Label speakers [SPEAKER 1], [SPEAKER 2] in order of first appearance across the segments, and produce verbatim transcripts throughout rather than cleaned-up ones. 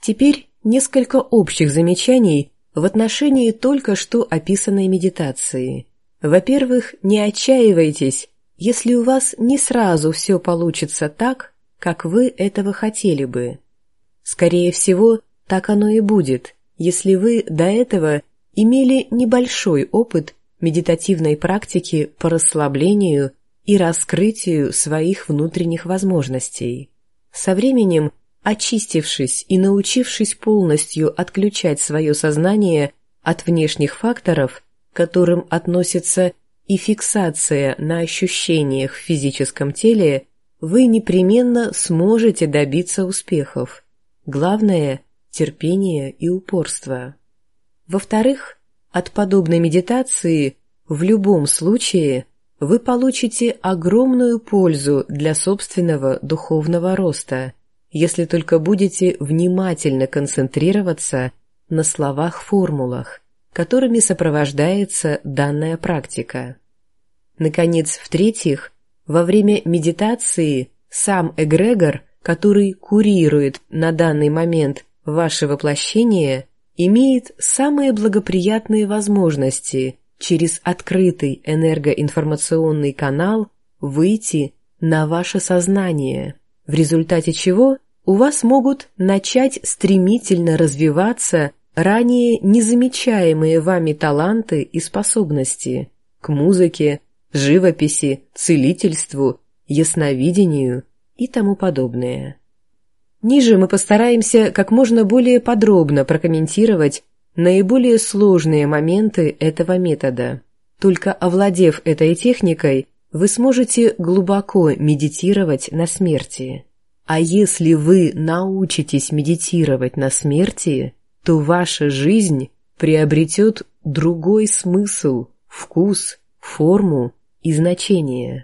[SPEAKER 1] Теперь несколько общих замечаний в отношении только что описанной медитации. Во-первых, не отчаивайтесь, если у вас не сразу все получится так, как вы этого хотели бы. Скорее всего, так оно и будет, если вы до этого имели небольшой опыт медитативной практики по расслаблению и раскрытию своих внутренних возможностей. Со временем, очистившись и научившись полностью отключать свое сознание от внешних факторов, к которым относится и фиксация на ощущениях в физическом теле, вы непременно сможете добиться успехов. Главное – терпение и упорство. Во-вторых, от подобной медитации в любом случае вы получите огромную пользу для собственного духовного роста, если только будете внимательно концентрироваться на словах-формулах, которыми сопровождается данная практика. Наконец, в-третьих, во время медитации сам эгрегор, который курирует на данный момент ваше воплощение, имеет самые благоприятные возможности через открытый энергоинформационный канал выйти на ваше сознание, в результате чего у вас могут начать стремительно развиваться ранее незамечаемые вами таланты и способности к музыке, живописи, целительству, ясновидению и тому подобное. Ниже мы постараемся как можно более подробно прокомментировать наиболее сложные моменты этого метода. Только овладев этой техникой, вы сможете глубоко медитировать на смерти. А если вы научитесь медитировать на смерти, то ваша жизнь приобретет другой смысл, вкус, форму и значение.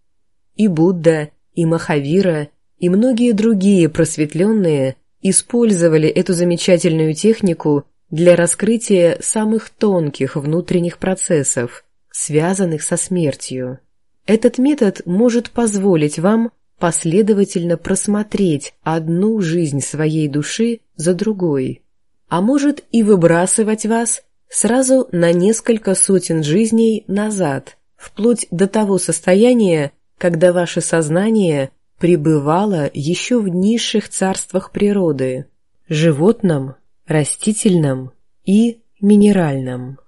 [SPEAKER 1] И Будда, и Махавира, и многие другие просветленные использовали эту замечательную технику для раскрытия самых тонких внутренних процессов, связанных со смертью. Этот метод может позволить вам последовательно просмотреть одну жизнь своей души за другой, а может и выбрасывать вас сразу на несколько сотен жизней назад, вплоть до того состояния, когда ваше сознание пребывало еще в низших царствах природы – животном, растительном и минеральном.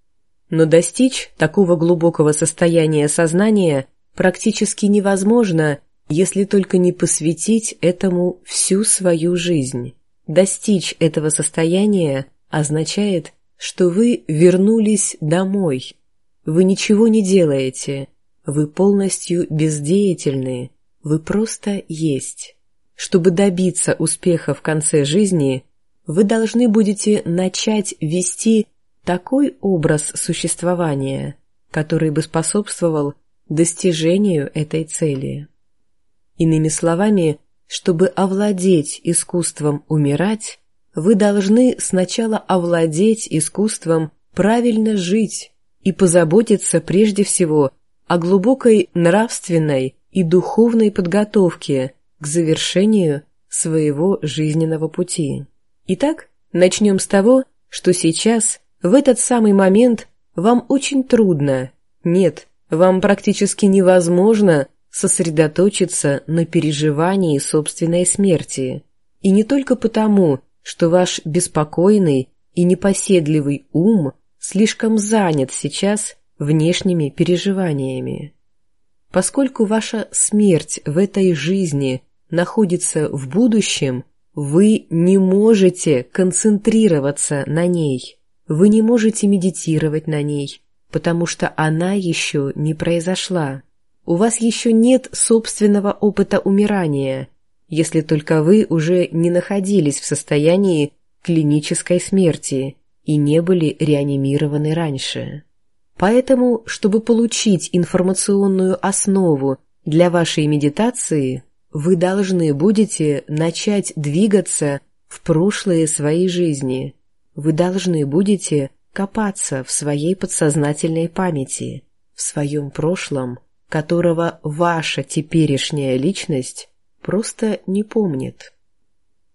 [SPEAKER 1] Но достичь такого глубокого состояния сознания практически невозможно, если только не посвятить этому всю свою жизнь. Достичь этого состояния означает, что вы вернулись домой. Вы ничего не делаете, вы полностью бездеятельны, вы просто есть. Чтобы добиться успеха в конце жизни, вы должны будете начать вести такой образ существования, который бы способствовал достижению этой цели. Иными словами, чтобы овладеть искусством умирать, вы должны сначала овладеть искусством правильно жить и позаботиться прежде всего о глубокой нравственной и духовной подготовке к завершению своего жизненного пути. Итак, начнем с того, что сейчас, в этот самый момент, вам очень трудно, нет, вам практически невозможно сосредоточиться на переживании собственной смерти. И не только потому, что ваш беспокойный и непоседливый ум слишком занят сейчас внешними переживаниями. Поскольку ваша смерть в этой жизни находится в будущем, вы не можете концентрироваться на ней, вы не можете медитировать на ней, потому что она еще не произошла. У вас еще нет собственного опыта умирания, если только вы уже не находились в состоянии клинической смерти и не были реанимированы раньше. Поэтому, чтобы получить информационную основу для вашей медитации, вы должны будете начать двигаться в прошлые своей жизни. Вы должны будете копаться в своей подсознательной памяти, в своем прошлом, которого ваша теперешняя личность просто не помнит.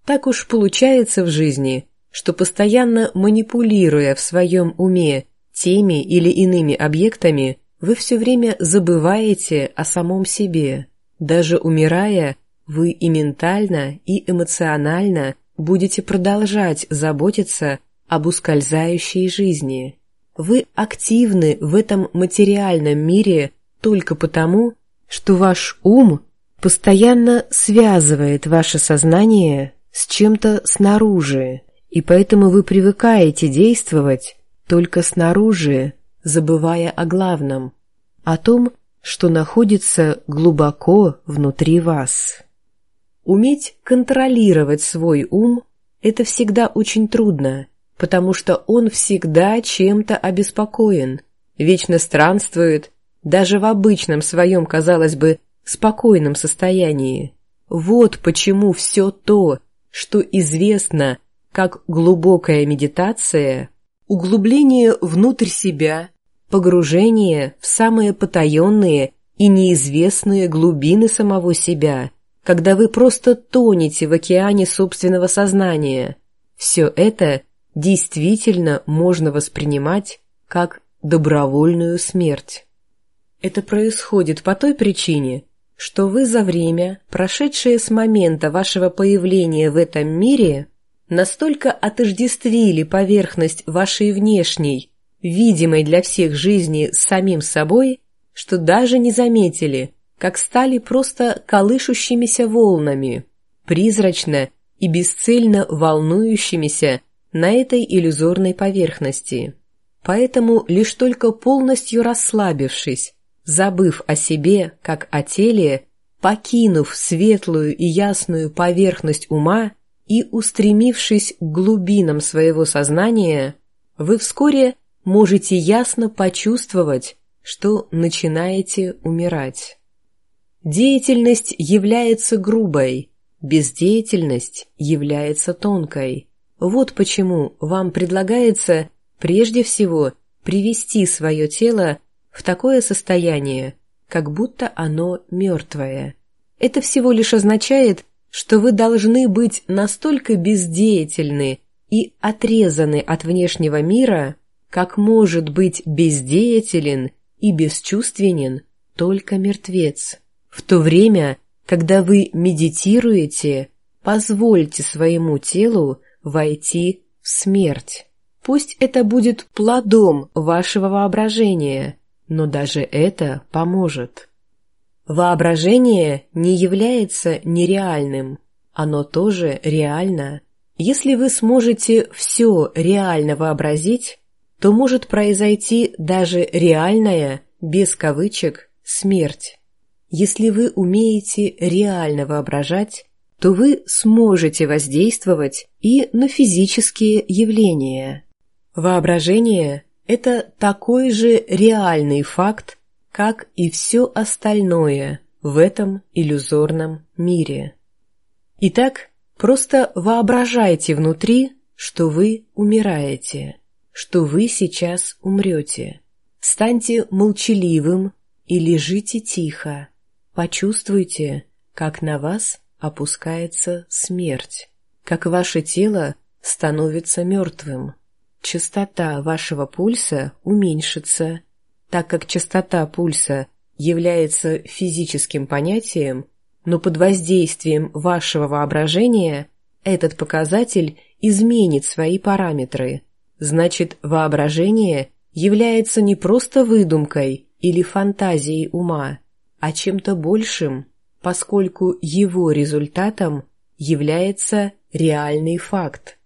[SPEAKER 1] Так уж получается в жизни, что постоянно манипулируя в своем уме теми или иными объектами, вы все время забываете о самом себе. Даже умирая, вы и ментально, и эмоционально будете продолжать заботиться об ускользающей жизни. Вы активны в этом материальном мире только потому, что ваш ум постоянно связывает ваше сознание с чем-то снаружи, и поэтому вы привыкаете действовать только снаружи, забывая о главном, о том, что находится глубоко внутри вас. Уметь контролировать свой ум – это всегда очень трудно, потому что он всегда чем-то обеспокоен, вечно странствует, даже в обычном своем, казалось бы, спокойном состоянии. Вот почему все то, что известно как глубокая медитация, углубление внутрь себя, погружение в самые потаенные и неизвестные глубины самого себя, когда вы просто тонете в океане собственного сознания, все это действительно можно воспринимать как добровольную смерть. Это происходит по той причине, что вы за время, прошедшее с момента вашего появления в этом мире, настолько отождествили поверхность вашей внешней, видимой для всех жизни с самим собой, что даже не заметили, как стали просто колышущимися волнами, призрачно и бесцельно волнующимися на этой иллюзорной поверхности. Поэтому лишь только полностью расслабившись, забыв о себе как о теле, покинув светлую и ясную поверхность ума и устремившись к глубинам своего сознания, вы вскоре можете ясно почувствовать, что начинаете умирать. Деятельность является грубой, бездеятельность является тонкой. Вот почему вам предлагается прежде всего привести свое тело в такое состояние, как будто оно мертвое. Это всего лишь означает, что вы должны быть настолько бездеятельны и отрезаны от внешнего мира, как может быть бездеятелен и бесчувственен только мертвец. В то время, когда вы медитируете, позвольте своему телу войти в смерть. Пусть это будет плодом вашего воображения, но даже это поможет. Воображение не является нереальным, оно тоже реально. Если вы сможете все реально вообразить, то может произойти даже реальная, без кавычек, смерть. Если вы умеете реально воображать, то вы сможете воздействовать и на физические явления. Воображение – это такой же реальный факт, как и все остальное в этом иллюзорном мире. Итак, просто воображайте внутри, что вы умираете, что вы сейчас умрете. Станьте молчаливым и лежите тихо. Почувствуйте, как на вас опускается смерть, как ваше тело становится мертвым. Частота вашего пульса уменьшится. Так как частота пульса является физическим понятием, но под воздействием вашего воображения этот показатель изменит свои параметры. Значит, воображение является не просто выдумкой или фантазией ума, а чем-то большим, поскольку его результатом является реальный факт.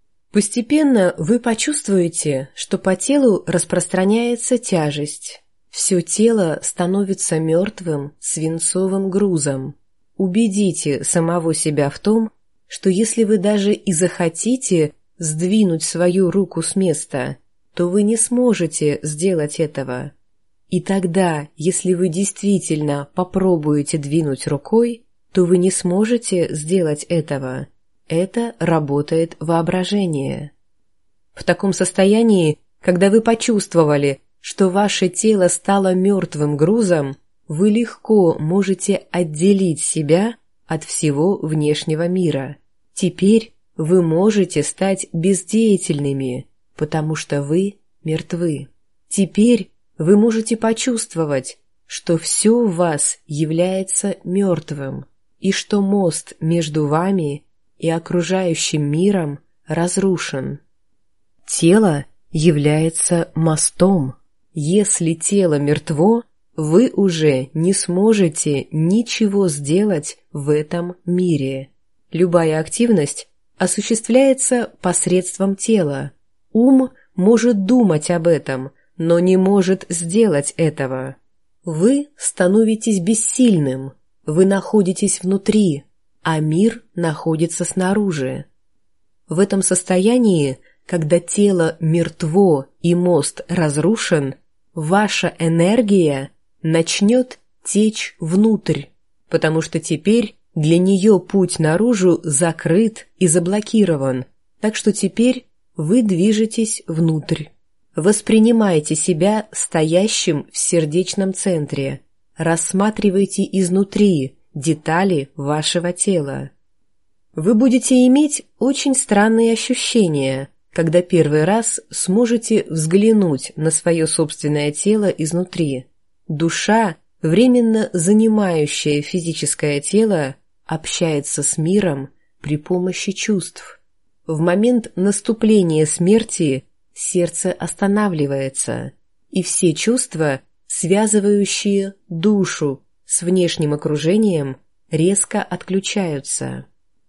[SPEAKER 1] Постепенно вы почувствуете, что по телу распространяется тяжесть. Все тело становится мертвым свинцовым грузом. Убедите самого себя в том, что если вы даже и захотите сдвинуть свою руку с места, то вы не сможете сделать этого. И тогда, если вы действительно попробуете двинуть рукой, то вы не сможете сделать этого. Это работает воображение. В таком состоянии, когда вы почувствовали, что ваше тело стало мертвым грузом, вы легко можете отделить себя от всего внешнего мира. Теперь вы можете стать бездеятельными, потому что вы мертвы. Теперь вы можете почувствовать, что все в вас является мертвым, и что мост между вами и окружающим миром разрушен. Тело является мостом. Если тело мертво, вы уже не сможете ничего сделать в этом мире. Любая активность осуществляется посредством тела. Ум может думать об этом, но не может сделать этого. Вы становитесь бессильным, вы находитесь внутри, а мир находится снаружи. В этом состоянии, когда тело мертво и мост разрушен, ваша энергия начнет течь внутрь, потому что теперь для нее путь наружу закрыт и заблокирован, так что теперь вы движетесь внутрь. Воспринимайте себя стоящим в сердечном центре, рассматривайте изнутри детали вашего тела. Вы будете иметь очень странные ощущения, когда первый раз сможете взглянуть на свое собственное тело изнутри. Душа, временно занимающая физическое тело, общается с миром при помощи чувств. В момент наступления смерти сердце останавливается, и все чувства, связывающие душу с внешним окружением, резко отключаются.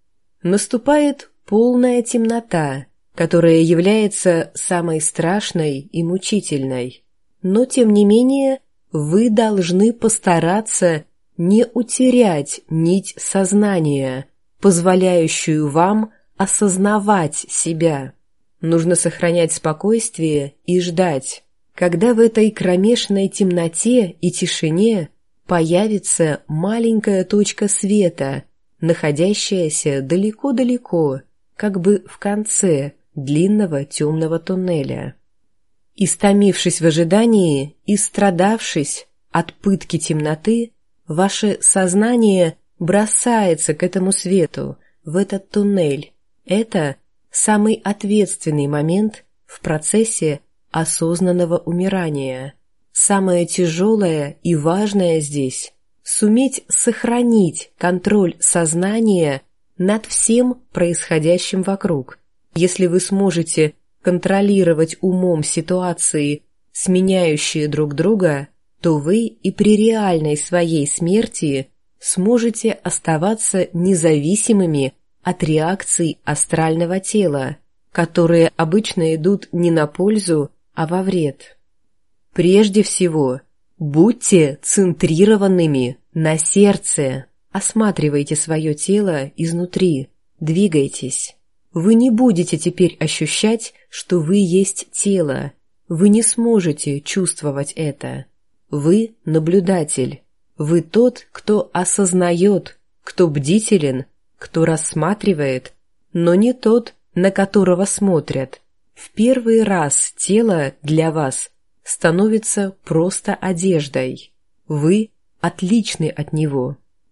[SPEAKER 1] Наступает полная темнота, которая является самой страшной и мучительной. Но, тем не менее, вы должны постараться не утерять нить сознания, позволяющую вам осознавать себя. Нужно сохранять спокойствие и ждать, когда в этой кромешной темноте и тишине появится маленькая точка света, находящаяся далеко-далеко, как бы в конце длинного темного туннеля. Истомившись в ожидании и страдавшись от пытки темноты, ваше сознание бросается к этому свету, в этот туннель. Это самый ответственный момент в процессе осознанного умирания. Самое тяжелое и важное здесь — суметь сохранить контроль сознания над всем происходящим вокруг. Если вы сможете контролировать умом ситуации, сменяющие друг друга, то вы и при реальной своей смерти сможете оставаться независимыми от реакций астрального тела, которые обычно идут не на пользу, а во вред. Прежде всего, будьте центрированными на сердце, осматривайте свое тело изнутри, двигайтесь. Вы не будете теперь ощущать, что вы есть тело, вы не сможете чувствовать это. Вы наблюдатель, вы тот, кто осознает, кто бдителен, кто рассматривает, но не тот, на которого смотрят. В первый раз тело для вас становится просто одеждой. Вы отличны от него.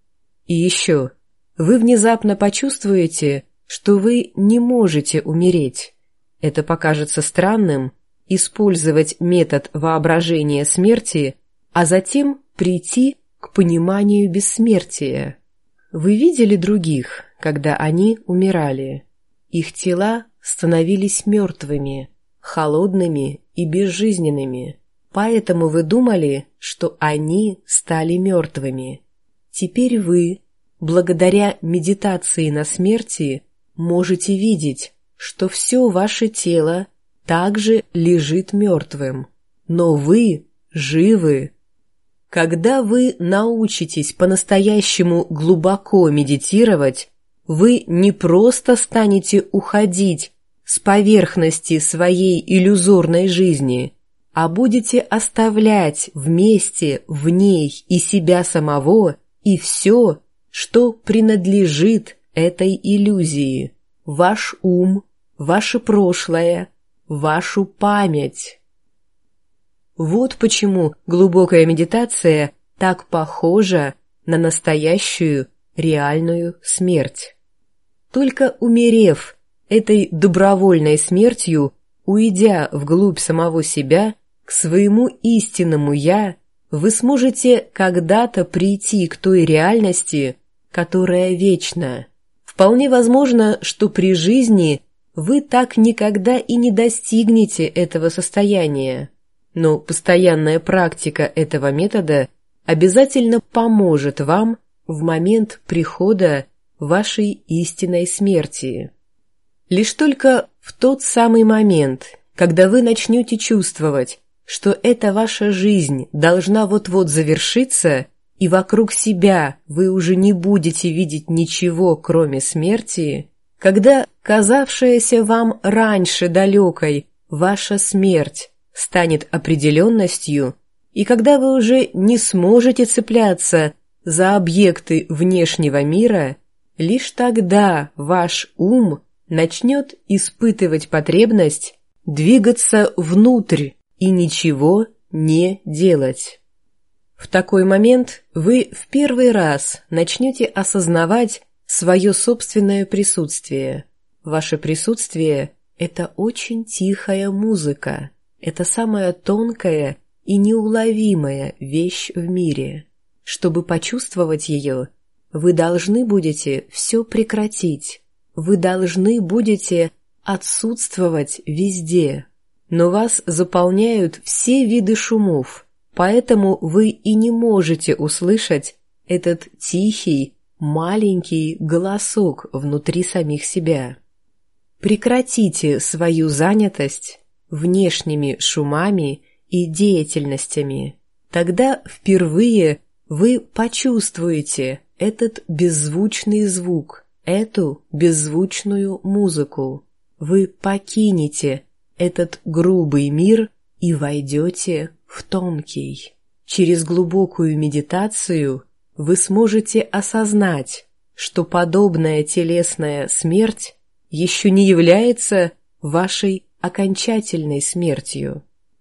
[SPEAKER 1] И еще, вы внезапно почувствуете, что вы не можете умереть. Это покажется странным — использовать метод воображения смерти, а затем прийти к пониманию бессмертия. Вы видели других, когда они умирали? Их тела становились мертвыми, холодными и безжизненными, поэтому вы думали, что они стали мертвыми. Теперь вы, благодаря медитации на смерти, можете видеть, что все ваше тело также лежит мертвым, но вы живы. Когда вы научитесь по-настоящему глубоко медитировать, вы не просто станете уходить с поверхности своей иллюзорной жизни, а будете оставлять вместе в ней и себя самого, и все, что принадлежит этой иллюзии, ваш ум, ваше прошлое, вашу память. Вот почему глубокая медитация так похожа на настоящую реальную смерть. Только умерев этой добровольной смертью, уйдя вглубь самого себя, к своему истинному «я», вы сможете когда-то прийти к той реальности, которая вечна. Вполне возможно, что при жизни вы так никогда и не достигнете этого состояния, но постоянная практика этого метода обязательно поможет вам в момент прихода вашей истинной смерти. Лишь только в тот самый момент, когда вы начнете чувствовать, что эта ваша жизнь должна вот-вот завершиться, и вокруг себя вы уже не будете видеть ничего, кроме смерти, когда казавшаяся вам раньше далекой ваша смерть станет определенностью, и когда вы уже не сможете цепляться за объекты внешнего мира, лишь тогда ваш ум начнет испытывать потребность двигаться внутрь и ничего не делать. В такой момент вы в первый раз начнете осознавать свое собственное присутствие. Ваше присутствие – это очень тихая музыка, это самая тонкая и неуловимая вещь в мире. Чтобы почувствовать ее, вы должны будете все прекратить, вы должны будете отсутствовать везде. Но вас заполняют все виды шумов, поэтому вы и не можете услышать этот тихий, маленький голосок внутри самих себя. Прекратите свою занятость внешними шумами и деятельностями. Тогда впервые вы почувствуете этот беззвучный звук, эту беззвучную музыку. Вы покинете этот грубый мир и войдете в тонкий. Через глубокую медитацию вы сможете осознать, что подобная телесная смерть еще не является вашей окончательной смертью.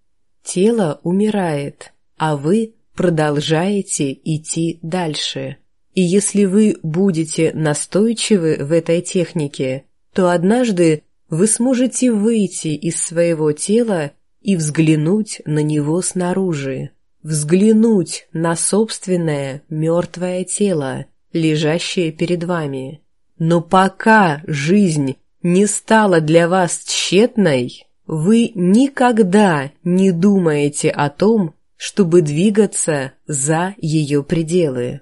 [SPEAKER 1] Тело умирает, а вы продолжаете идти дальше. И если вы будете настойчивы в этой технике, то однажды вы сможете выйти из своего тела и взглянуть на него снаружи, взглянуть на собственное мертвое тело, лежащее перед вами. Но пока жизнь не стала для вас тщетной, вы никогда не думаете о том, чтобы двигаться за ее пределы.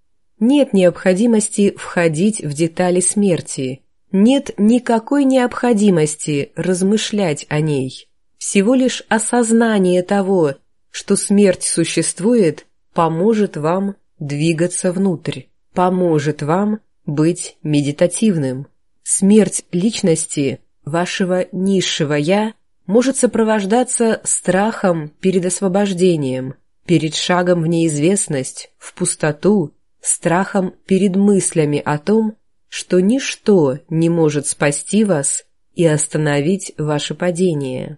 [SPEAKER 1] Нет необходимости входить в детали смерти, нет никакой необходимости размышлять о ней. Всего лишь осознание того, что смерть существует, поможет вам двигаться внутрь, поможет вам быть медитативным. Смерть личности, вашего низшего «я», может сопровождаться страхом перед освобождением, перед шагом в неизвестность, в пустоту, страхом перед мыслями о том, что ничто не может спасти вас и остановить ваше падение.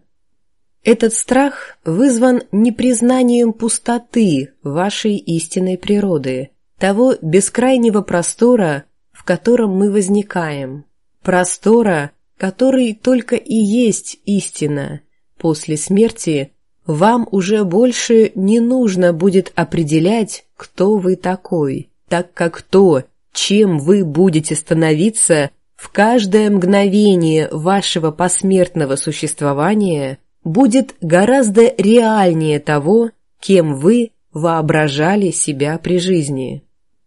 [SPEAKER 1] Этот страх вызван непризнанием пустоты вашей истинной природы, того бескрайнего простора, в котором мы возникаем, простора, который только и есть истина. После смерти вам уже больше не нужно будет определять, кто вы такой, так как то, чем вы будете становиться в каждое мгновение вашего посмертного существования, будет гораздо реальнее того, кем вы воображали себя при жизни.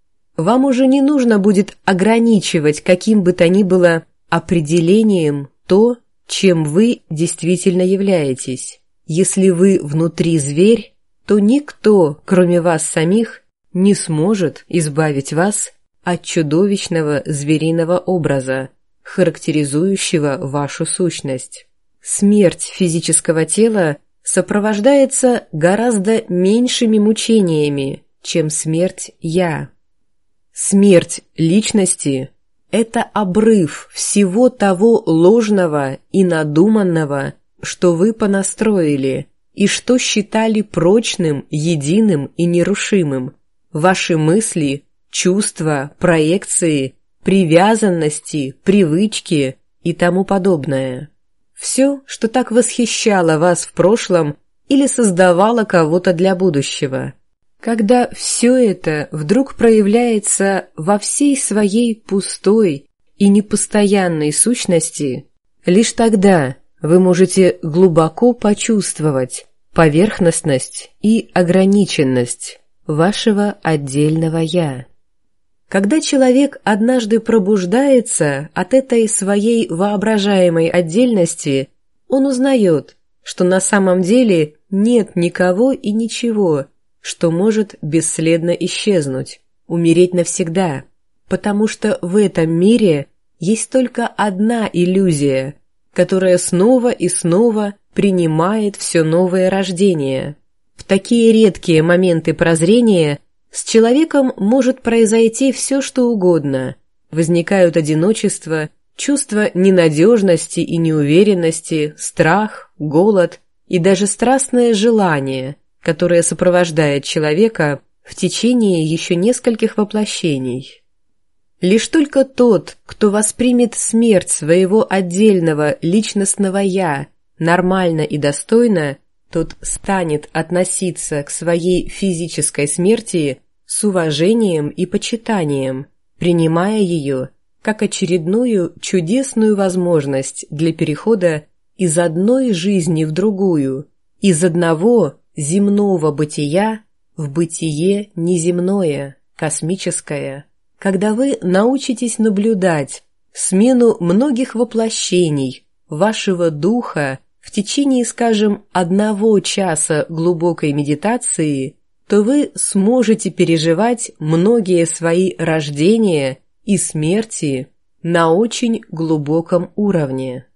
[SPEAKER 1] Вам уже не нужно будет ограничивать каким бы то ни было определением то, чем вы действительно являетесь. Если вы внутри зверь, то никто, кроме вас самих, не сможет избавить вас от чудовищного звериного образа, характеризующего вашу сущность. Смерть физического тела сопровождается гораздо меньшими мучениями, чем смерть «я». Смерть личности – это обрыв всего того ложного и надуманного, что вы понастроили и что считали прочным, единым и нерушимым. Ваши мысли, чувства, проекции, привязанности, привычки и тому подобное. Все, что так восхищало вас в прошлом или создавало кого-то для будущего. Когда все это вдруг проявляется во всей своей пустой и непостоянной сущности, лишь тогда вы можете глубоко почувствовать поверхностность и ограниченность вашего отдельного «я». Когда человек однажды пробуждается от этой своей воображаемой отдельности, он узнает, что на самом деле нет никого и ничего, что может бесследно исчезнуть, умереть навсегда, потому что в этом мире есть только одна иллюзия, которая снова и снова принимает все новое рождение. В такие редкие моменты прозрения с человеком может произойти все, что угодно. Возникают одиночество, чувство ненадежности и неуверенности, страх, голод и даже страстное желание, которое сопровождает человека в течение еще нескольких воплощений. Лишь только тот, кто воспримет смерть своего отдельного личностного «я» нормально и достойно, тот станет относиться к своей физической смерти с уважением и почитанием, принимая ее как очередную чудесную возможность для перехода из одной жизни в другую, из одного земного бытия в бытие неземное, космическое, когда вы научитесь наблюдать смену многих воплощений вашего духа в течение, скажем, одного часа глубокой медитации, то вы сможете переживать многие свои рождения и смерти на очень глубоком уровне.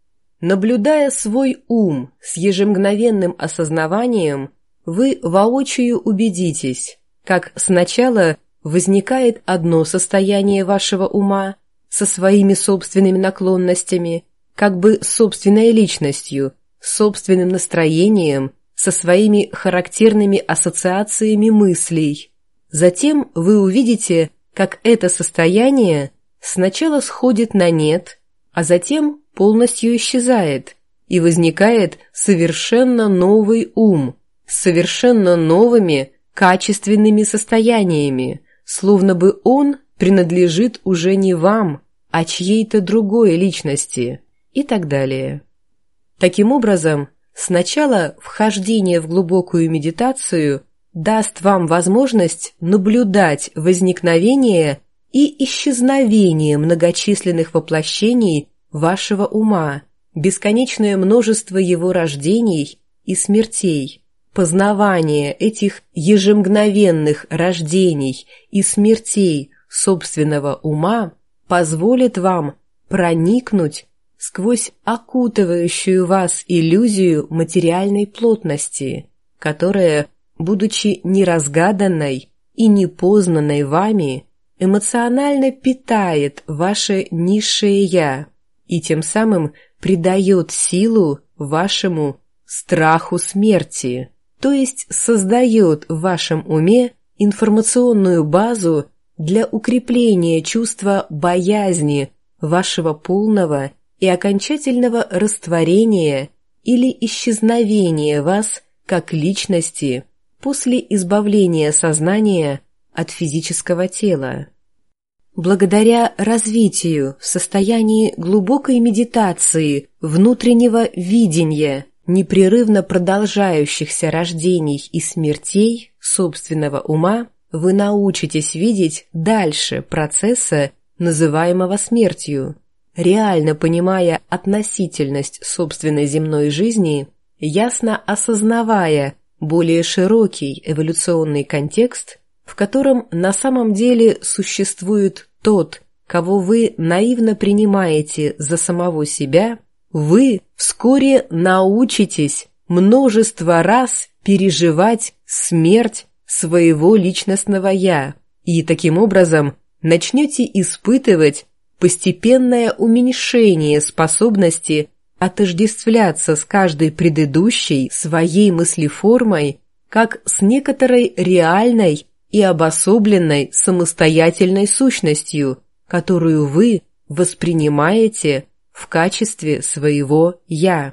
[SPEAKER 1] Наблюдая свой ум с ежемгновенным осознаванием, вы воочию убедитесь, как сначала возникает одно состояние вашего ума со своими собственными наклонностями, как бы собственной личностью, собственным настроением, со своими характерными ассоциациями мыслей. Затем вы увидите, как это состояние сначала сходит на нет, а затем полностью исчезает, и возникает совершенно новый ум, с совершенно новыми качественными состояниями, словно бы он принадлежит уже не вам, а чьей-то другой личности, и так далее. Таким образом, сначала вхождение в глубокую медитацию даст вам возможность наблюдать возникновение и исчезновение многочисленных воплощений вашего ума, бесконечное множество его рождений и смертей. Познавание этих ежемгновенных рождений и смертей собственного ума позволит вам проникнуть сквозь окутывающую вас иллюзию материальной плотности, которая, будучи неразгаданной и непознанной вами, эмоционально питает ваше низшее «я» и тем самым придает силу вашему страху смерти, то есть создает в вашем уме информационную базу для укрепления чувства боязни вашего полного и окончательного растворения или исчезновения вас как личности после избавления сознания от физического тела. Благодаря развитию в состоянии глубокой медитации внутреннего видения непрерывно продолжающихся рождений и смертей собственного ума, вы научитесь видеть дальше процесса, называемого смертью, реально понимая относительность собственной земной жизни, ясно осознавая более широкий эволюционный контекст, в котором на самом деле существует тот, кого вы наивно принимаете за самого себя, вы вскоре научитесь множество раз переживать смерть своего личностного «я» и таким образом начнете испытывать постепенное уменьшение способности отождествляться с каждой предыдущей своей мыслеформой как с некоторой реальной и обособленной самостоятельной сущностью, которую вы воспринимаете в качестве своего «я».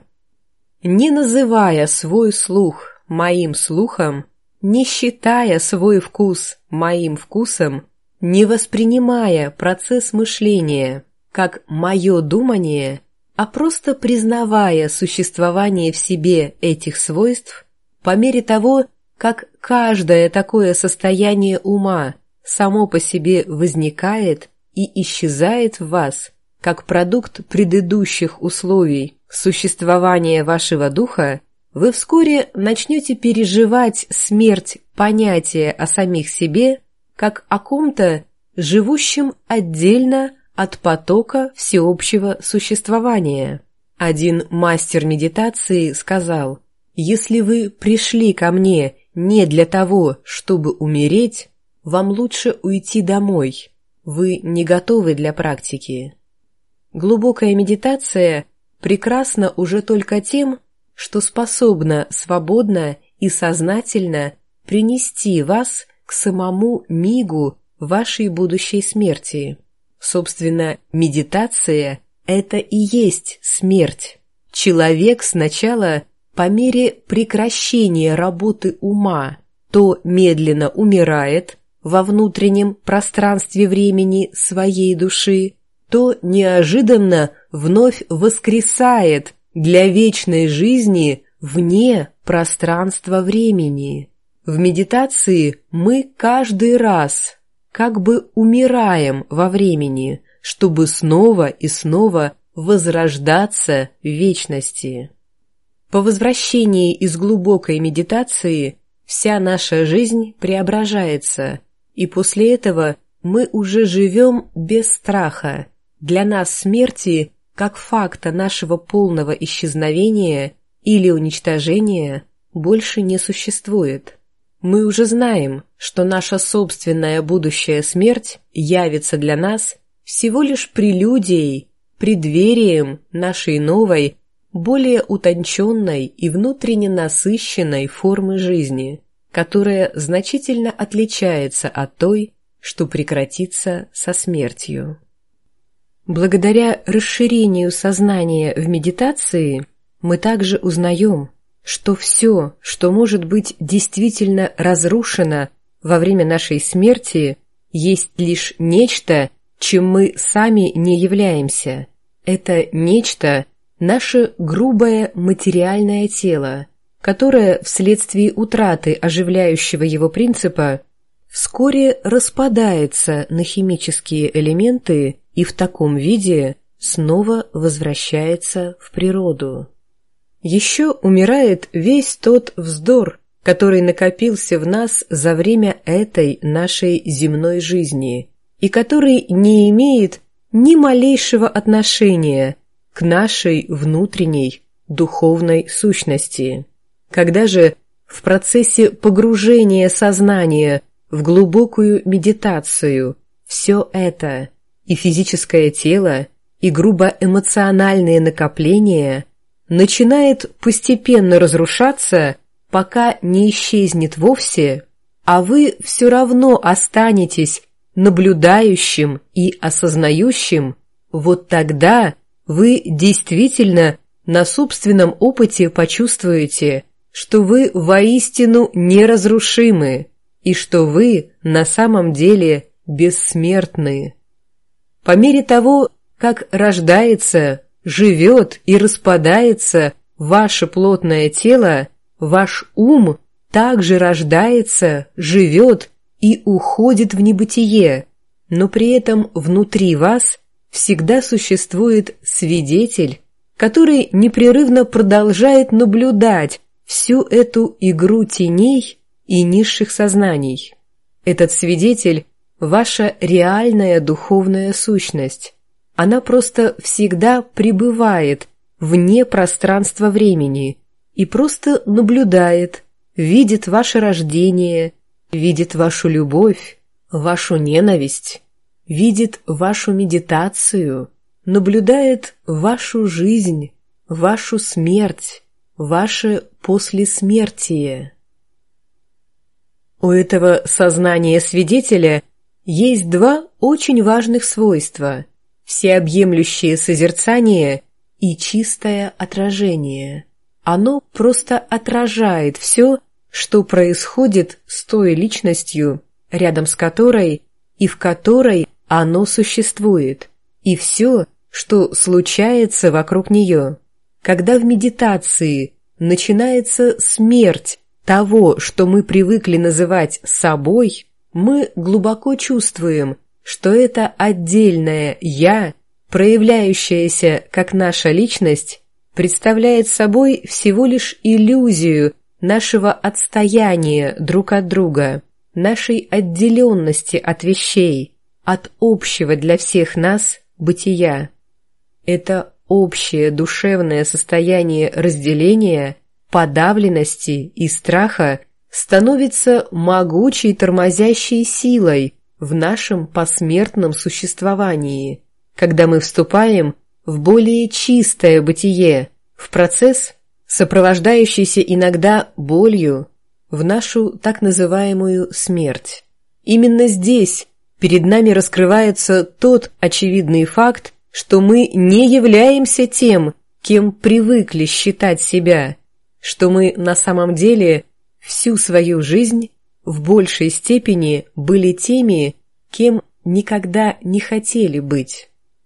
[SPEAKER 1] Не называя свой слух моим слухом, не считая свой вкус моим вкусом, не воспринимая процесс мышления как мое думание, а просто признавая существование в себе этих свойств, по мере того, как каждое такое состояние ума само по себе возникает и исчезает в вас, как продукт предыдущих условий существования вашего духа, вы вскоре начнете переживать смерть понятия о самих себе как о ком-то, живущем отдельно от потока всеобщего существования. Один мастер медитации сказал: «Если вы пришли ко мне не для того, чтобы умереть, вам лучше уйти домой. Вы не готовы для практики». Глубокая медитация прекрасна уже только тем, что способна свободно и сознательно принести вас к самому мигу вашей будущей смерти. Собственно, медитация – это и есть смерть. Человек сначала, по мере прекращения работы ума, то медленно умирает во внутреннем пространстве времени своей души, то неожиданно вновь воскресает для вечной жизни вне пространства времени. В медитации мы каждый раз как бы умираем во времени, чтобы снова и снова возрождаться в вечности. По возвращении из глубокой медитации вся наша жизнь преображается, и после этого мы уже живем без страха. Для нас смерти, как факта нашего полного исчезновения или уничтожения, больше не существует. Мы уже знаем, что наша собственная будущая смерть явится для нас всего лишь прелюдией, преддверием нашей новой, более утонченной и внутренне насыщенной формы жизни, которая значительно отличается от той, что прекратится со смертью. Благодаря расширению сознания в медитации мы также узнаем, что все, что может быть действительно разрушено во время нашей смерти, есть лишь нечто, чем мы сами не являемся. Это нечто – наше грубое материальное тело, которое вследствие утраты оживляющего его принципа вскоре распадается на химические элементы и в таком виде снова возвращается в природу. Еще умирает весь тот вздор, который накопился в нас за время этой нашей земной жизни и который не имеет ни малейшего отношения к нашей внутренней духовной сущности. Когда же в процессе погружения сознания в глубокую медитацию все это, и физическое тело, и грубо эмоциональные накопления, начинает постепенно разрушаться, пока не исчезнет вовсе, а вы все равно останетесь наблюдающим и осознающим, вот тогда вы действительно на собственном опыте почувствуете, что вы воистину неразрушимы и что вы на самом деле бессмертны. По мере того, как рождается, живет и распадается ваше плотное тело, ваш ум также рождается, живет и уходит в небытие, но при этом внутри вас всегда существует свидетель, который непрерывно продолжает наблюдать всю эту игру теней и низших сознаний. Этот свидетель – ваша реальная духовная сущность. Она просто всегда пребывает вне пространства времени и просто наблюдает, видит ваше рождение, видит вашу любовь, вашу ненависть, видит вашу медитацию, наблюдает вашу жизнь, вашу смерть, ваше послесмертие. У этого сознания свидетеля есть два очень важных свойства – всеобъемлющее созерцание и чистое отражение. Оно просто отражает все, что происходит с той личностью, рядом с которой и в которой оно существует, и все, что случается вокруг нее. Когда в медитации начинается смерть того, что мы привыкли называть собой, мы глубоко чувствуем, что это отдельное «я», проявляющееся как наша личность, представляет собой всего лишь иллюзию нашего отстояния друг от друга, нашей отделенности от вещей, от общего для всех нас бытия. Это общее душевное состояние разделения, подавленности и страха становится могучей тормозящей силой в нашем посмертном существовании, когда мы вступаем в более чистое бытие, в процесс, сопровождающийся иногда болью, в нашу так называемую смерть. Именно здесь перед нами раскрывается тот очевидный факт, что мы не являемся тем, кем привыкли считать себя, что мы на самом деле всю свою жизнь в большей степени были теми, кем никогда не хотели быть.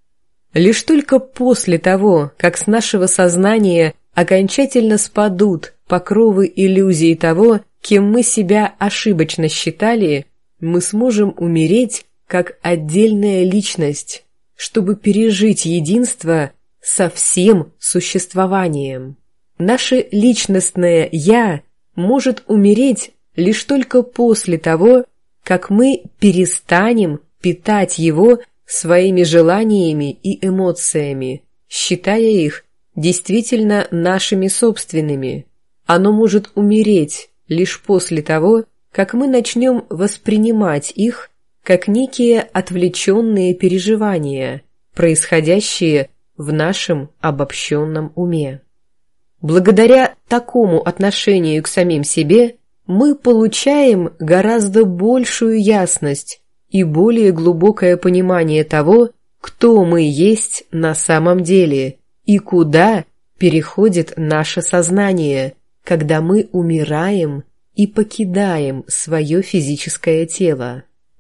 [SPEAKER 1] Лишь только после того, как с нашего сознания окончательно спадут покровы иллюзий того, кем мы себя ошибочно считали, мы сможем умереть как отдельная личность, чтобы пережить единство со всем существованием. Наше личностное «я» может умереть лишь только после того, как мы перестанем питать его своими желаниями и эмоциями, считая их действительно нашими собственными. Оно может умереть лишь после того, как мы начнем воспринимать их как некие отвлеченные переживания, происходящие в нашем обобщенном уме. Благодаря такому отношению к самим себе мы получаем гораздо большую ясность и более глубокое понимание того, кто мы есть на самом деле и куда переходит наше сознание, когда мы умираем и покидаем свое физическое тело.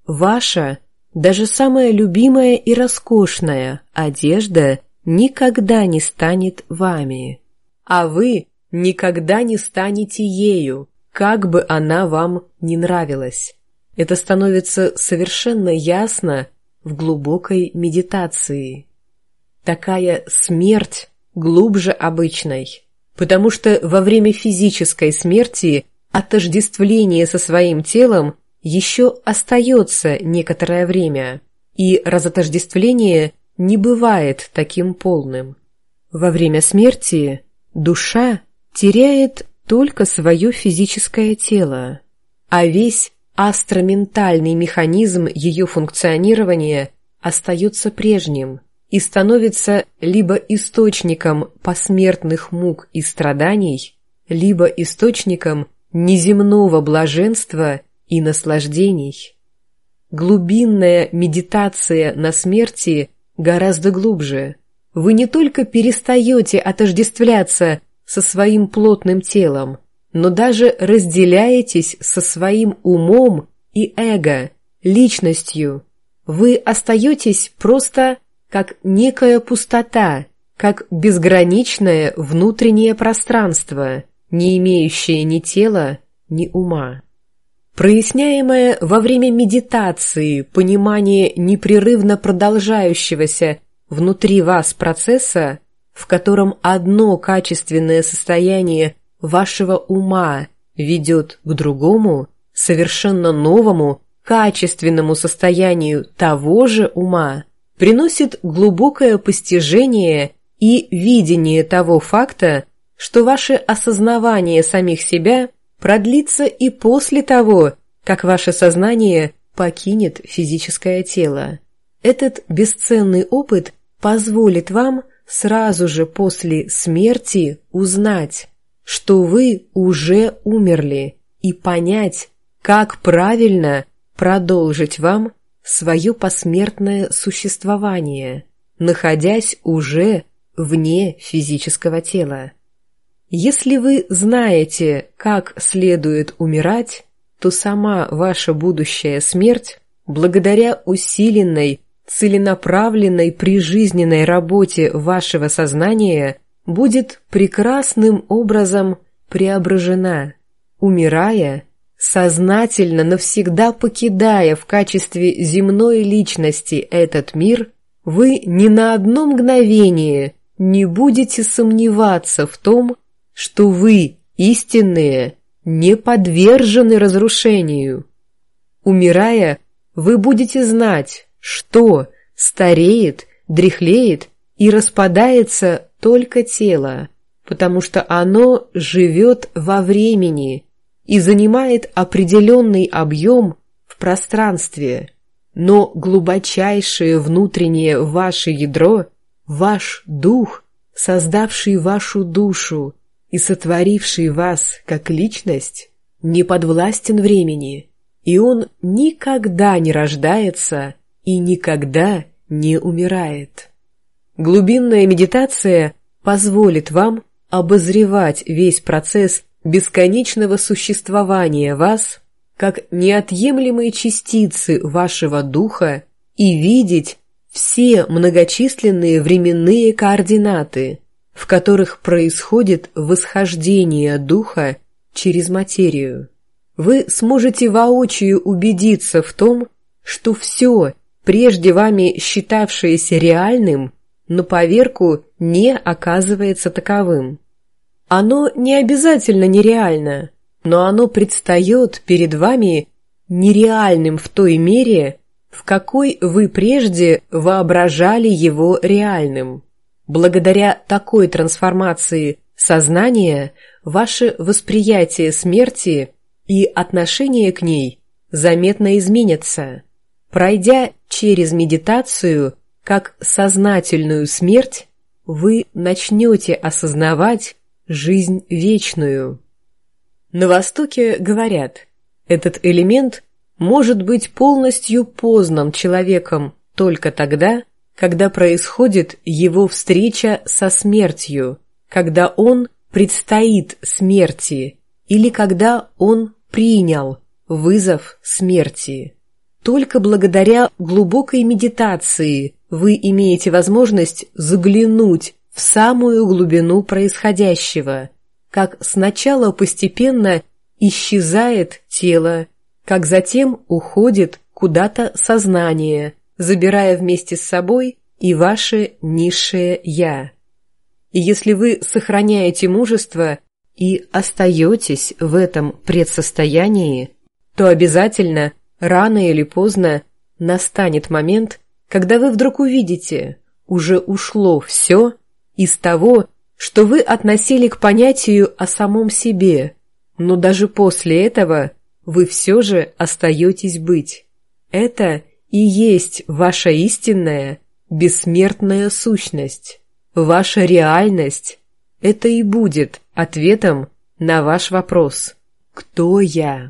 [SPEAKER 1] Ваша, даже самая любимая и роскошная одежда никогда не станет вами, а вы никогда не станете ею, как бы она вам ни нравилась. Это становится совершенно ясно в глубокой медитации. Такая смерть глубже обычной, потому что во время физической смерти отождествление со своим телом еще остается некоторое время, и разотождествление не бывает таким полным. Во время смерти душа теряет только свое физическое тело, а весь астроментальный механизм ее функционирования остается прежним и становится либо источником посмертных мук и страданий, либо источником неземного блаженства и наслаждений. Глубинная медитация на смерти гораздо глубже. Вы не только перестаете отождествляться со своим плотным телом, но даже разделяетесь со своим умом и эго, личностью. Вы остаетесь просто как некая пустота, как безграничное внутреннее пространство, не имеющее ни тела, ни ума. Проясняемое во время медитации понимание непрерывно продолжающегося внутри вас процесса, в котором одно качественное состояние вашего ума ведет к другому, совершенно новому, качественному состоянию того же ума, приносит глубокое постижение и видение того факта, что ваше осознавание самих себя продлится и после того, как ваше сознание покинет физическое тело. Этот бесценный опыт позволит вам сразу же после смерти узнать, что вы уже умерли, и понять, как правильно продолжить вам свое посмертное существование, находясь уже вне физического тела. Если вы знаете, как следует умирать, то сама ваша будущая смерть, благодаря усиленной, целенаправленной прижизненной работе вашего сознания, будет прекрасным образом преображена. Умирая, сознательно навсегда покидая в качестве земной личности этот мир, вы ни на одно мгновение не будете сомневаться в том, что вы, истинные, не подвержены разрушению. Умирая, вы будете знать, что стареет, дряхлеет и распадается только тело, потому что оно живет во времени и занимает определенный объем в пространстве, но глубочайшее внутреннее ваше ядро, ваш дух, создавший вашу душу и сотворивший вас как личность, не подвластен времени, и он никогда не рождается и никогда не умирает. Глубинная медитация позволит вам обозревать весь процесс бесконечного существования вас как неотъемлемые частицы вашего духа и видеть все многочисленные временные координаты, в которых происходит восхождение духа через материю. Вы сможете воочию убедиться в том, что все, прежде вами считавшееся реальным, на поверку не оказывается таковым. Оно не обязательно нереально, но оно предстает перед вами нереальным в той мере, в какой вы прежде воображали его реальным. Благодаря такой трансформации сознания ваше восприятие смерти и отношение к ней заметно изменятся. Пройдя через медитацию как сознательную смерть, вы начнете осознавать жизнь вечную. На Востоке говорят, этот элемент может быть полностью познан человеком только тогда, когда происходит его встреча со смертью, когда он предстоит смерти или когда он принял вызов смерти. Только благодаря глубокой медитации вы имеете возможность заглянуть в самую глубину происходящего, как сначала постепенно исчезает тело, как затем уходит куда-то сознание, забирая вместе с собой и ваше низшее «я». И если вы сохраняете мужество и остаетесь в этом предсостоянии, то обязательно, рано или поздно, настанет момент, когда вы вдруг увидите, уже ушло все из того, что вы относили к понятию о самом себе, но даже после этого вы все же остаетесь быть. Это и есть ваша истинная, бессмертная сущность. Ваша реальность – это и будет ответом на ваш вопрос «Кто я?».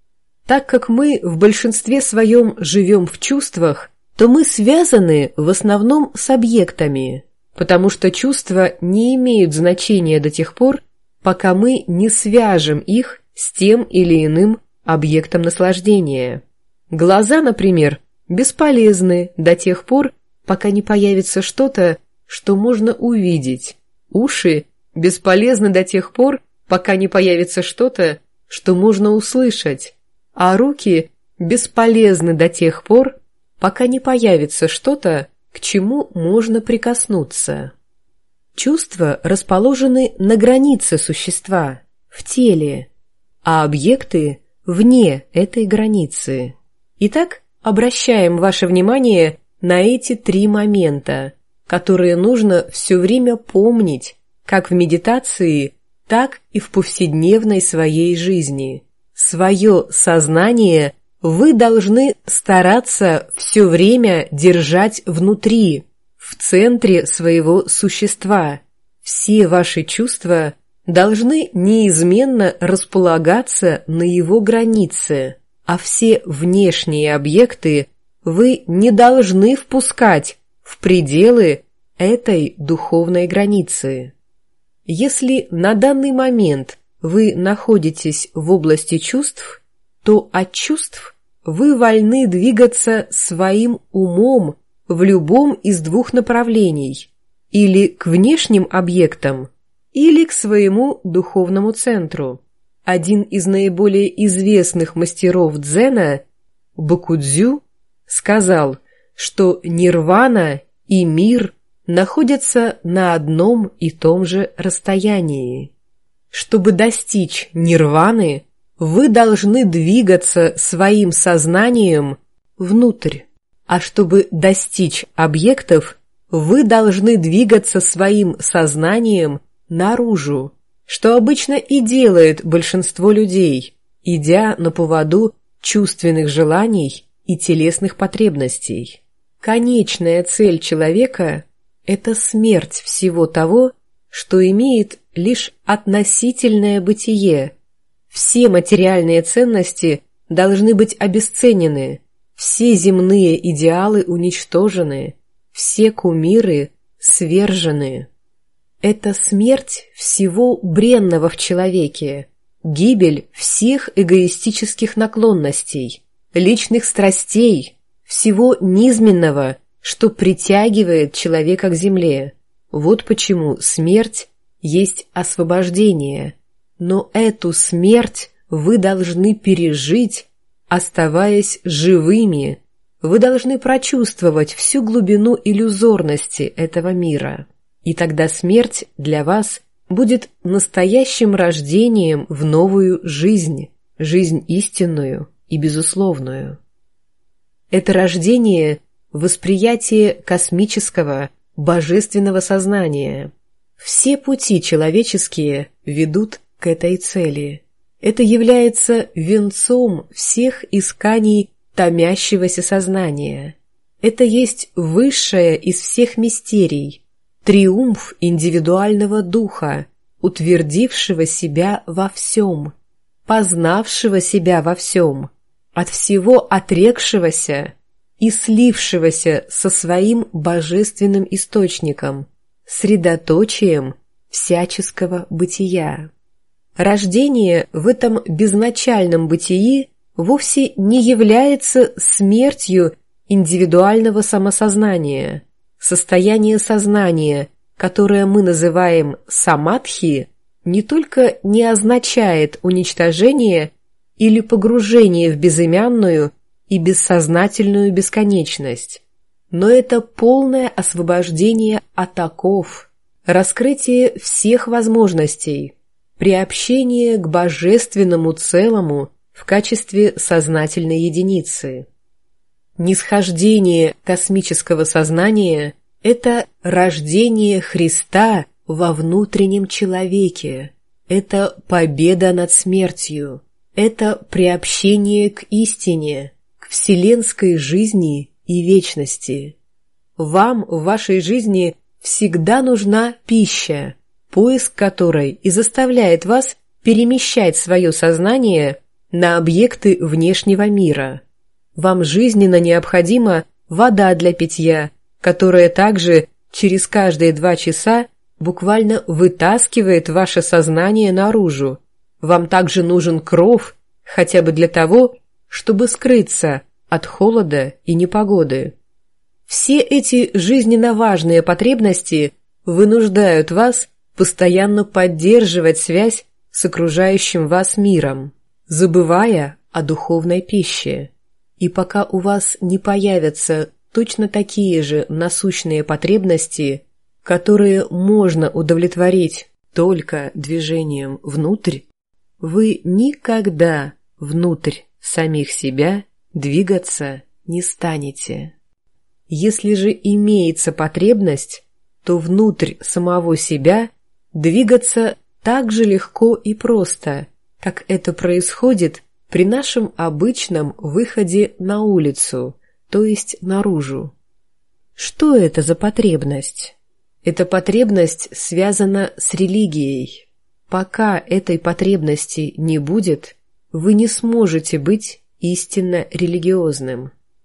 [SPEAKER 1] Так как мы в большинстве своем живем в чувствах, то мы связаны в основном с объектами, потому что чувства не имеют значения до тех пор, пока мы не свяжем их с тем или иным объектом наслаждения. Глаза, например, бесполезны до тех пор, пока не появится что-то, что можно увидеть. Уши бесполезны до тех пор, пока не появится что-то, что можно услышать. А руки бесполезны до тех пор, пока не появится что-то, к чему можно прикоснуться. Чувства расположены на границе существа, в теле, а объекты вне этой границы. Итак, обращаем ваше внимание на эти три момента, которые нужно все время помнить, как в медитации, так и в повседневной своей жизни. Свое сознание вы должны стараться все время держать внутри, в центре своего существа. Все ваши чувства должны неизменно располагаться на его границе, а все внешние объекты вы не должны впускать в пределы этой духовной границы. Если на данный момент вы находитесь в области чувств, то от чувств вы вольны двигаться своим умом в любом из двух направлений, или к внешним объектам, или к своему духовному центру. Один из наиболее известных мастеров дзена, Бакудзю, сказал, что нирвана и мир находятся на одном и том же расстоянии. Чтобы достичь нирваны, вы должны двигаться своим сознанием внутрь, а чтобы достичь объектов, вы должны двигаться своим сознанием наружу, что обычно и делает большинство людей, идя на поводу чувственных желаний и телесных потребностей. Конечная цель человека – это смерть всего того, что имеет лишь относительное бытие. Все материальные ценности должны быть обесценены, все земные идеалы уничтожены, все кумиры свержены. Это смерть всего бренного в человеке, гибель всех эгоистических наклонностей, личных страстей, всего низменного, что притягивает человека к земле. Вот почему смерть есть освобождение. Но эту смерть вы должны пережить, оставаясь живыми. Вы должны прочувствовать всю глубину иллюзорности этого мира. И тогда смерть для вас будет настоящим рождением в новую жизнь, жизнь истинную и безусловную. Это рождение – восприятие космического, божественного сознания. Все пути человеческие ведут к этой цели. Это является венцом всех исканий томящегося сознания. Это есть высшее из всех мистерий, триумф индивидуального духа, утвердившего себя во всем, познавшего себя во всем, от всего отрекшегося и слившегося со своим божественным источником, средоточием всяческого бытия. Рождение в этом безначальном бытии вовсе не является смертью индивидуального самосознания. Состояние сознания, которое мы называем самадхи, не только не означает уничтожение или погружение в безымянную и бессознательную бесконечность, но это полное освобождение от оков, раскрытие всех возможностей, приобщение к божественному целому в качестве сознательной единицы. Нисхождение космического сознания – это рождение Христа во внутреннем человеке, это победа над смертью, это приобщение к истине, к вселенской жизни и вечности. Вам в вашей жизни всегда нужна пища, поиск которой и заставляет вас перемещать свое сознание на объекты внешнего мира. Вам жизненно необходима вода для питья, которая также через каждые два часа буквально вытаскивает ваше сознание наружу. Вам также нужен кров, хотя бы для того, чтобы скрыться от холода и непогоды. Все эти жизненно важные потребности вынуждают вас постоянно поддерживать связь с окружающим вас миром, забывая о духовной пище. И пока у вас не появятся точно такие же насущные потребности, которые можно удовлетворить только движением внутрь, вы никогда внутрь самих себя двигаться не станете. Если же имеется потребность, то внутрь самого себя двигаться так же легко и просто, как это происходит при нашем обычном выходе на улицу, то есть наружу. Что это за потребность? Эта потребность связана с религией. Пока этой потребности не будет, вы не сможете быть истинно религиозным.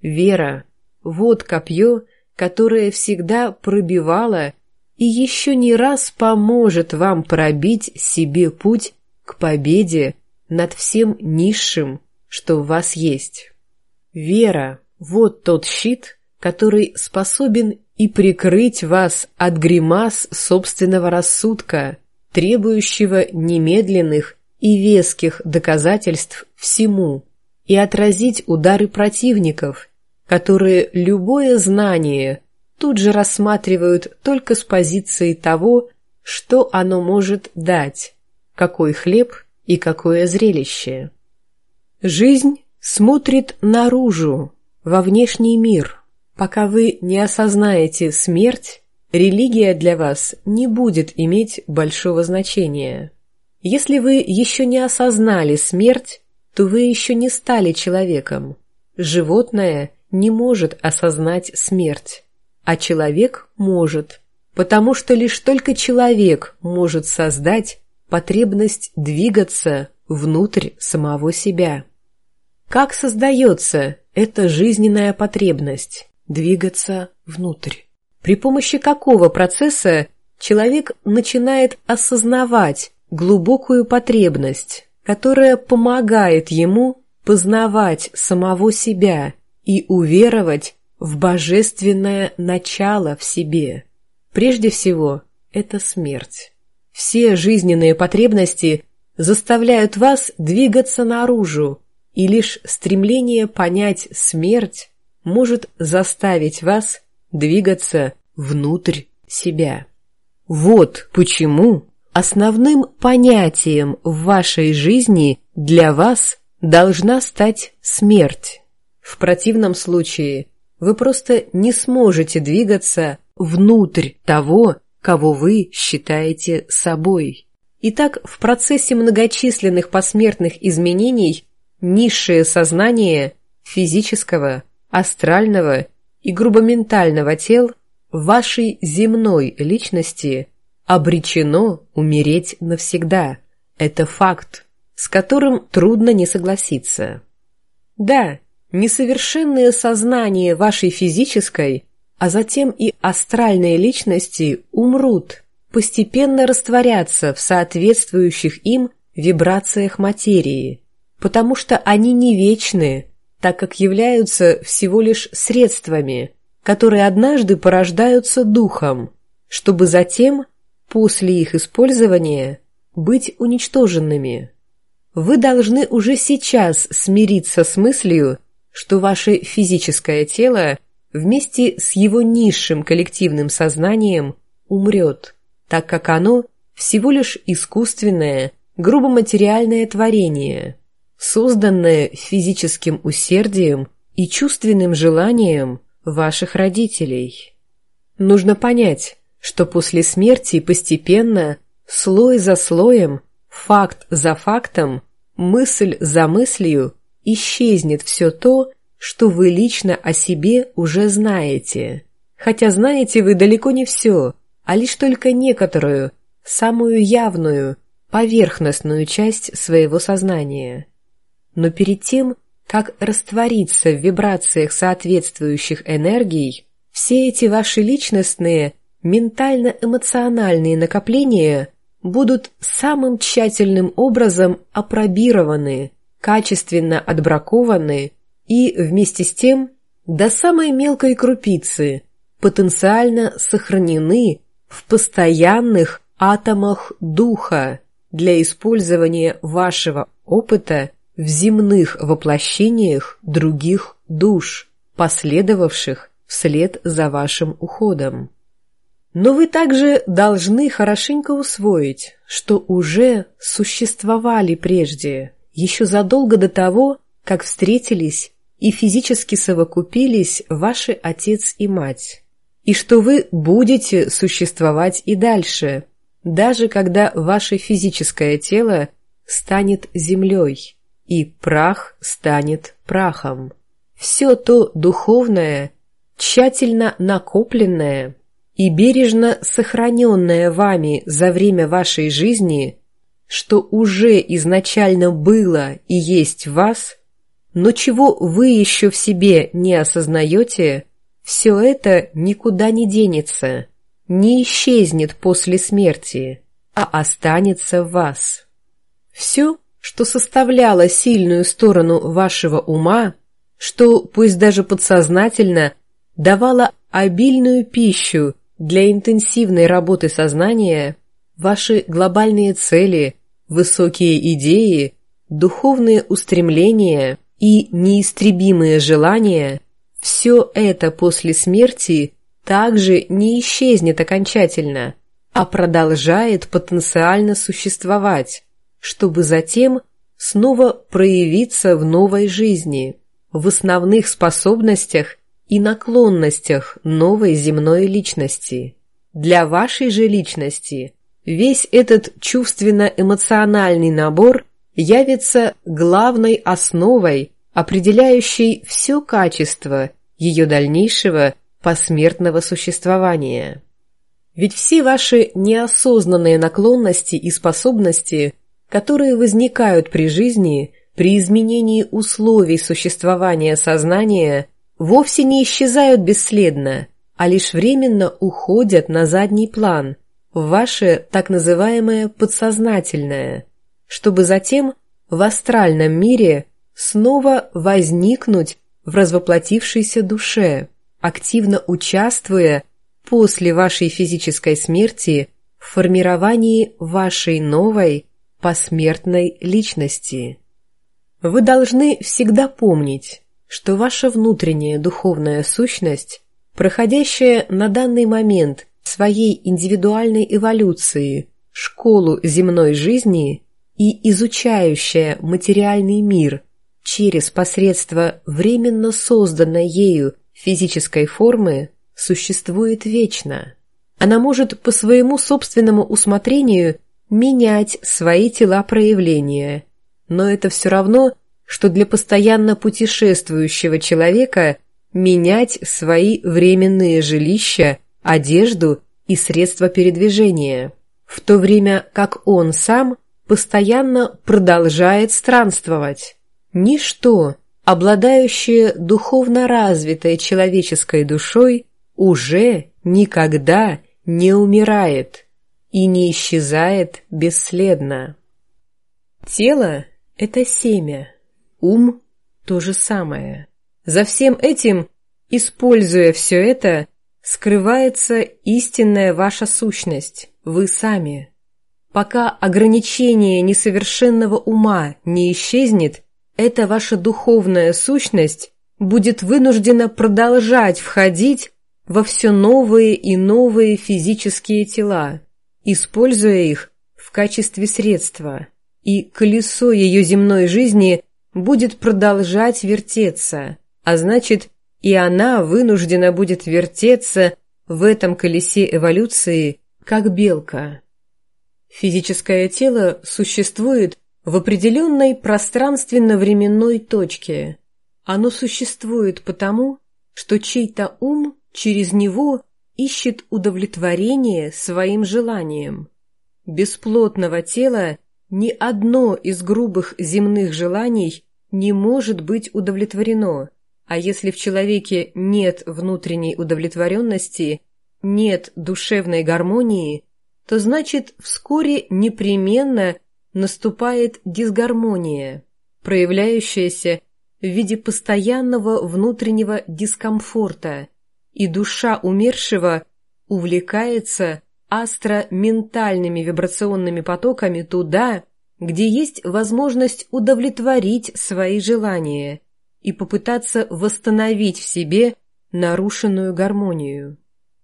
[SPEAKER 1] Вера – вот копье, которое всегда пробивало и еще не раз поможет вам пробить себе путь к победе над всем низшим, что в вас есть. Вера – вот тот щит, который способен и прикрыть вас от гримас собственного рассудка, требующего немедленных и веских доказательств всему, и отразить удары противников, которые любое знание тут же рассматривают только с позиции того, что оно может дать, какой хлеб и какое зрелище. Жизнь смотрит наружу, во внешний мир. Пока вы не осознаете смерть, религия для вас не будет иметь большого значения. Если вы еще не осознали смерть, то вы еще не стали человеком. Животное не может осознать смерть, а человек может, потому что лишь только человек может создать потребность двигаться внутрь самого себя. Как создается эта жизненная потребность двигаться внутрь? При помощи какого процесса человек начинает осознавать глубокую потребность, которая помогает ему познавать самого себя и уверовать в божественное начало в себе? Прежде всего, это смерть. Все жизненные потребности заставляют вас двигаться наружу, и лишь стремление понять смерть может заставить вас двигаться внутрь себя. Вот почему основным понятием в вашей жизни для вас должна стать смерть. В противном случае вы просто не сможете двигаться внутрь того, кого вы считаете собой. Итак, в процессе многочисленных посмертных изменений низшее сознание физического, астрального и грубоментального тел вашей земной личности обречено умереть навсегда. Это факт, с которым трудно не согласиться. Да, несовершенное сознание вашей физической, а затем и астральной личности умрут, постепенно растворятся в соответствующих им вибрациях материи, потому что они не вечны, так как являются всего лишь средствами, которые однажды порождаются духом, чтобы затем, после их использования, быть уничтоженными. Вы должны уже сейчас смириться с мыслью, что ваше физическое тело вместе с его низшим коллективным сознанием умрет, так как оно всего лишь искусственное, грубоматериальное творение, созданное физическим усердием и чувственным желанием ваших родителей. Нужно понять, что после смерти постепенно, слой за слоем, факт за фактом, мысль за мыслью исчезнет все то, что вы лично о себе уже знаете. Хотя знаете вы далеко не все, а лишь только некоторую, самую явную, поверхностную часть своего сознания. Но перед тем, как раствориться в вибрациях соответствующих энергий, все эти ваши личностные, ментально-эмоциональные накопления будут самым тщательным образом апробированы, качественно отбракованы и, вместе с тем, до самой мелкой крупицы потенциально сохранены в постоянных атомах духа для использования вашего опыта в земных воплощениях других душ, последовавших вслед за вашим уходом. Но вы также должны хорошенько усвоить, что уже существовали прежде, еще задолго до того, как встретились и физически совокупились ваши отец и мать, и что вы будете существовать и дальше, даже когда ваше физическое тело станет землей, и прах станет прахом. Все то духовное, тщательно накопленное и бережно сохраненное вами за время вашей жизни, что уже изначально было и есть в вас, но чего вы еще в себе не осознаете, все это никуда не денется, не исчезнет после смерти, а останется в вас. Все, что составляло сильную сторону вашего ума, что, пусть даже подсознательно, давало обильную пищу для интенсивной работы сознания, ваши глобальные цели, высокие идеи, духовные устремления и неистребимые желания, все это после смерти также не исчезнет окончательно, а продолжает потенциально существовать, чтобы затем снова проявиться в новой жизни, в основных способностях и наклонностях новой земной личности. Для вашей же личности весь этот чувственно-эмоциональный набор явится главной основой, определяющей все качество ее дальнейшего посмертного существования. Ведь все ваши неосознанные наклонности и способности, которые возникают при жизни, при изменении условий существования сознания, вовсе не исчезают бесследно, а лишь временно уходят на задний план, в ваше так называемое подсознательное, чтобы затем в астральном мире снова возникнуть в развоплотившейся душе, активно участвуя после вашей физической смерти в формировании вашей новой посмертной личности. Вы должны всегда помнить, что ваша внутренняя духовная сущность, проходящая на данный момент своей индивидуальной эволюции школу земной жизни и изучающая материальный мир через посредство временно созданной ею физической формы, существует вечно. Она может по своему собственному усмотрению менять свои тела проявления, но это все равно, что для постоянно путешествующего человека менять свои временные жилища, одежду и средства передвижения, в то время как он сам постоянно продолжает странствовать. Ничто, обладающее духовно развитой человеческой душой, уже никогда не умирает и не исчезает бесследно. Тело — это семя, ум — то же самое. За всем этим, используя все это, скрывается истинная ваша сущность, вы сами. Пока ограничение несовершенного ума не исчезнет, эта ваша духовная сущность будет вынуждена продолжать входить во все новые и новые физические тела, используя их в качестве средства, и колесо ее земной жизни будет продолжать вертеться, а значит, и она вынуждена будет вертеться в этом колесе эволюции, как белка. Физическое тело существует в определенной пространственно-временной точке. Оно существует потому, что чей-то ум через него ищет удовлетворение своим желаниям. Без плотного тела ни одно из грубых земных желаний не может быть удовлетворено, а если в человеке нет внутренней удовлетворенности, нет душевной гармонии, то значит вскоре непременно наступает дисгармония, проявляющаяся в виде постоянного внутреннего дискомфорта, и душа умершего увлекается астроментальными вибрационными потоками туда, где есть возможность удовлетворить свои желания и попытаться восстановить в себе нарушенную гармонию.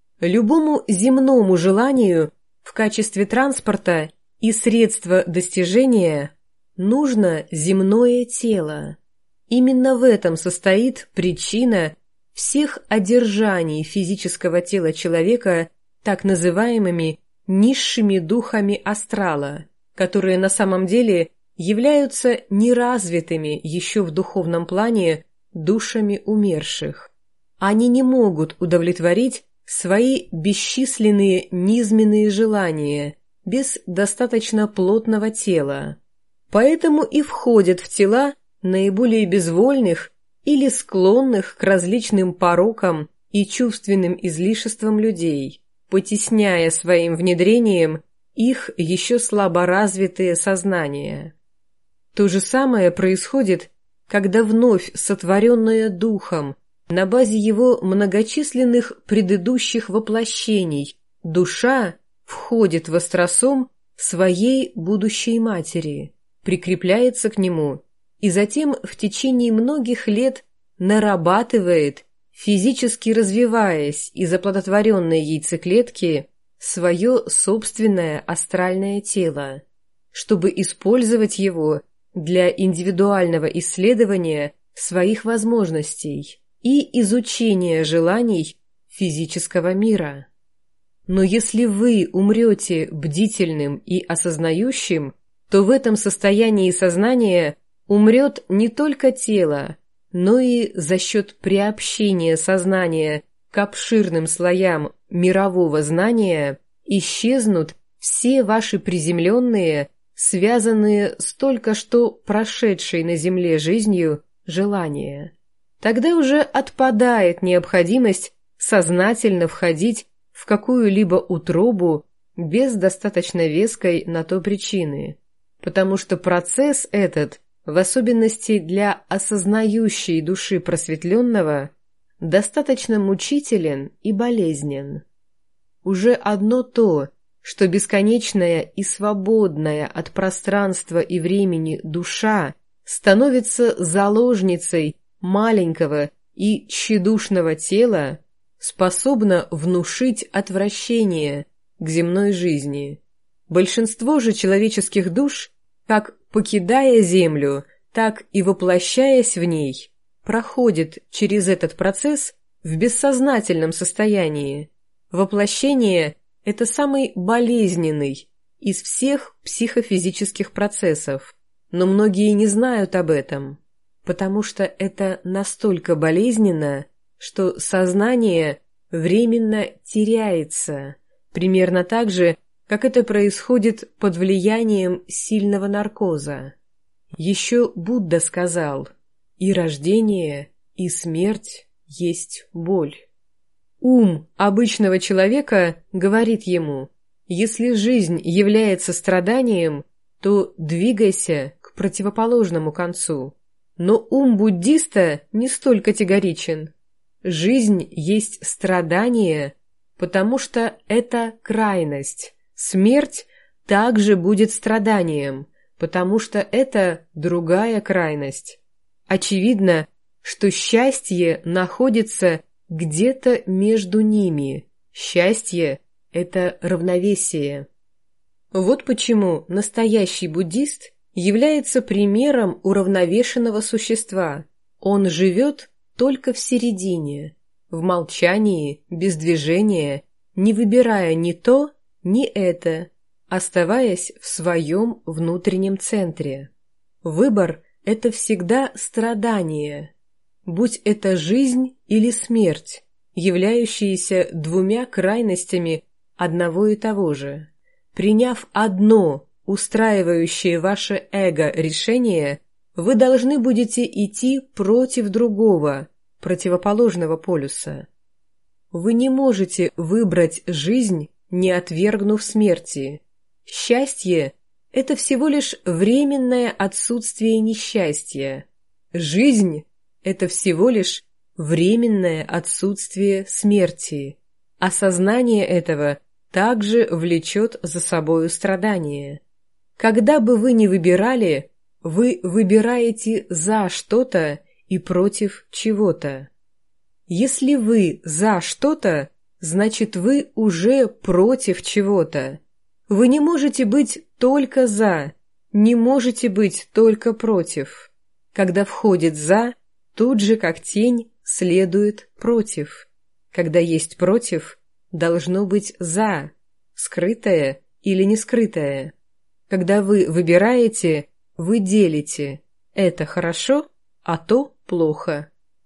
[SPEAKER 1] Любому земному желанию в качестве транспорта и средства достижения нужно земное тело. Именно в этом состоит причина всех одержаний физического тела человека так называемыми низшими духами астрала, которые на самом деле являются неразвитыми еще в духовном плане душами умерших. Они не могут удовлетворить свои бесчисленные низменные желания без достаточно плотного тела, поэтому и входят в тела наиболее безвольных или склонных к различным порокам и чувственным излишествам людей, потесняя своим внедрением их еще слаборазвитые сознания. То же самое происходит, когда вновь сотворенная Духом, на базе его многочисленных предыдущих воплощений, душа входит в астросом своей будущей матери, прикрепляется к нему и затем в течение многих лет нарабатывает, физически развиваясь из оплодотворенной яйцеклетки, свое собственное астральное тело, чтобы использовать его для индивидуального исследования своих возможностей и изучения желаний физического мира. Но если вы умрете бдительным и осознающим, то в этом состоянии сознания умрет не только тело, но и за счет приобщения сознания к обширным слоям мирового знания исчезнут все ваши приземленные, связанные с только что прошедшей на Земле жизнью, желания. Тогда уже отпадает необходимость сознательно входить в какую-либо утробу без достаточно веской на то причины, потому что процесс этот, в особенности для осознающей души просветленного, достаточно мучителен и болезнен. Уже одно то, что бесконечная и свободная от пространства и времени душа становится заложницей маленького и тщедушного тела, способна внушить отвращение к земной жизни. Большинство же человеческих душ, как покидая Землю, так и воплощаясь в ней, проходит через этот процесс в бессознательном состоянии. Воплощение – это самый болезненный из всех психофизических процессов, но многие не знают об этом, потому что это настолько болезненно, что сознание временно теряется, примерно так же, как это происходит под влиянием сильного наркоза. Еще Будда сказал: «И рождение, и смерть есть боль». Ум обычного человека говорит ему: если жизнь является страданием, то двигайся к противоположному концу. Но ум буддиста не столь категоричен. Жизнь есть страдание, потому что это крайность. Смерть также будет страданием, потому что это другая крайность. Очевидно, что счастье находится где-то между ними. Счастье – это равновесие. Вот почему настоящий буддист является примером уравновешенного существа. Он живет только в середине, в молчании, без движения, не выбирая ни то, ни это, оставаясь в своем внутреннем центре. Выбор – это всегда страдание, будь это жизнь или смерть, являющиеся двумя крайностями одного и того же. Приняв одно, устраивающее ваше эго решение, вы должны будете идти против другого, противоположного полюса. Вы не можете выбрать жизнь, не отвергнув смерти. Счастье – это всего лишь временное отсутствие несчастья. Жизнь – это всего лишь временное отсутствие смерти. Осознание этого также влечет за собою страдание. Когда бы вы ни выбирали, вы выбираете за что-то и против чего-то. Если вы за что-то, значит вы уже против чего-то. Вы не можете быть только за, не можете быть только против. Когда входит «за», тут же как тень следует «против». Когда есть «против», должно быть «за», скрытое или не скрытое. Когда вы выбираете, вы делите. Это хорошо, а то плохо.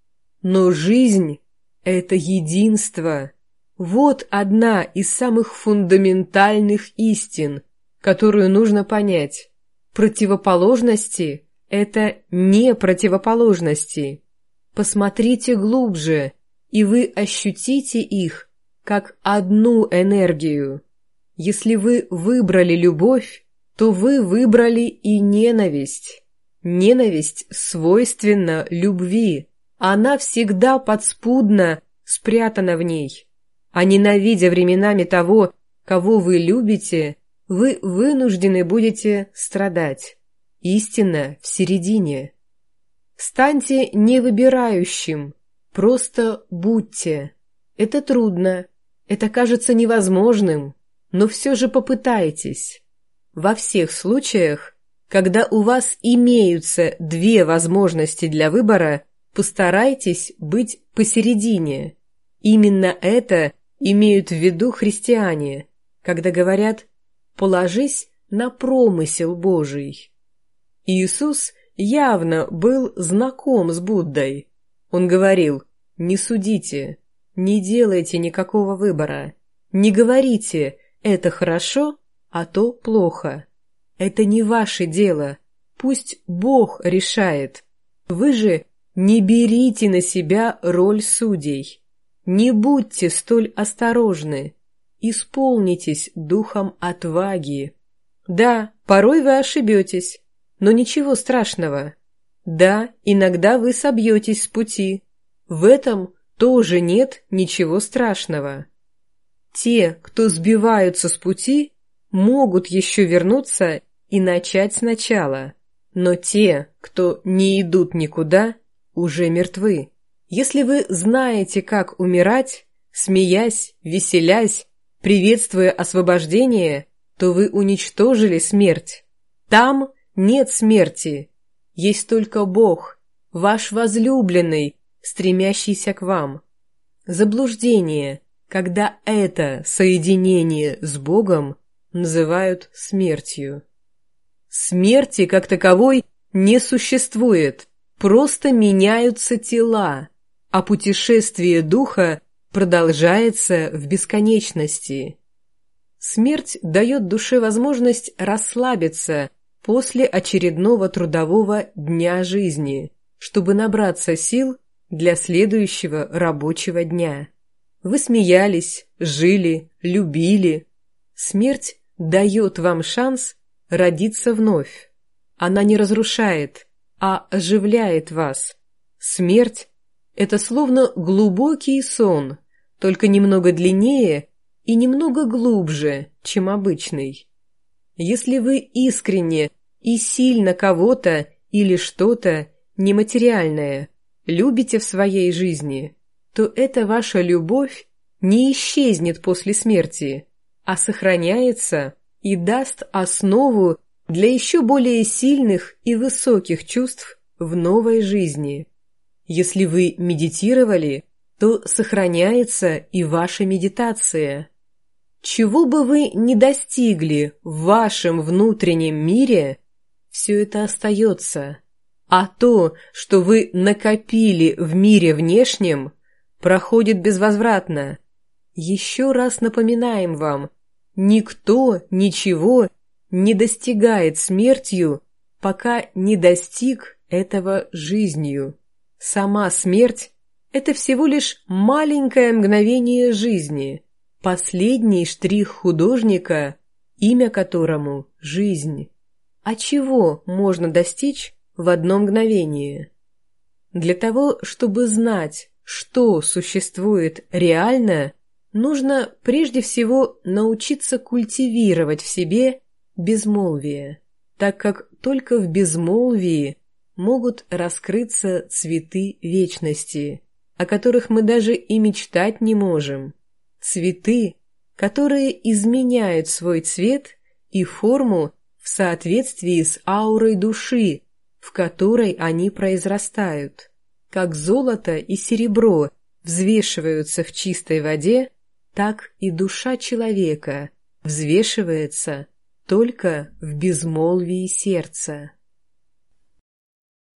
[SPEAKER 1] Но жизнь – это единство. Вот одна из самых фундаментальных истин, которую нужно понять. Противоположности Это не противоположности. Посмотрите глубже, и вы ощутите их как одну энергию. Если вы выбрали любовь, то вы выбрали и ненависть. Ненависть свойственна любви. Она всегда подспудно спрятана в ней. А ненавидя временами того, кого вы любите, вы вынуждены будете страдать. Истина в середине. Станьте невыбирающим, просто будьте. Это трудно, это кажется невозможным, но все же попытайтесь. Во всех случаях, когда у вас имеются две возможности для выбора, постарайтесь быть посередине. Именно это имеют в виду христиане, когда говорят «положись на промысел Божий». Иисус явно был знаком с Буддой. Он говорил: «Не судите, не делайте никакого выбора, не говорите «это хорошо», а то плохо. Это не ваше дело, пусть Бог решает. Вы же не берите на себя роль судей. Не будьте столь осторожны, исполнитесь духом отваги. Да, порой вы ошибетесь, но ничего страшного. Да, иногда вы собьетесь с пути. В этом тоже нет ничего страшного. Те, кто сбиваются с пути, могут еще вернуться и начать сначала. Но те, кто не идут никуда, уже мертвы. Если вы знаете, как умирать, смеясь, веселясь, приветствуя освобождение, то вы уничтожили смерть. Там нет смерти, есть только Бог, ваш возлюбленный, стремящийся к вам. Заблуждение, когда это соединение с Богом называют смертью. Смерти как таковой не существует, просто меняются тела, а путешествие духа продолжается в бесконечности. Смерть дает душе возможность расслабиться после очередного трудового дня жизни, чтобы набраться сил для следующего рабочего дня. Вы смеялись, жили, любили. Смерть дает вам шанс родиться вновь. Она не разрушает, а оживляет вас. Смерть — это словно глубокий сон, только немного длиннее и немного глубже, чем обычный. Если вы искренне и сильно кого-то или что-то нематериальное любите в своей жизни, то эта ваша любовь не исчезнет после смерти, а сохраняется и даст основу для еще более сильных и высоких чувств в новой жизни. Если вы медитировали, то сохраняется и ваша медитация. Чего бы вы ни достигли в вашем внутреннем мире, все это остается, а то, что вы накопили в мире внешнем, проходит безвозвратно. Еще раз напоминаем вам, никто ничего не достигает смертью, пока не достиг этого жизнью. Сама смерть — это всего лишь маленькое мгновение жизни, последний штрих художника, имя которому — жизнь. А чего можно достичь в одно мгновение? Для того, чтобы знать, что существует реально, нужно прежде всего научиться культивировать в себе безмолвие, так как только в безмолвии могут раскрыться цветы вечности, о которых мы даже и мечтать не можем. Цветы, которые изменяют свой цвет и форму в соответствии с аурой души, в которой они произрастают. Как золото и серебро взвешиваются в чистой воде, так и душа человека взвешивается только в безмолвии сердца.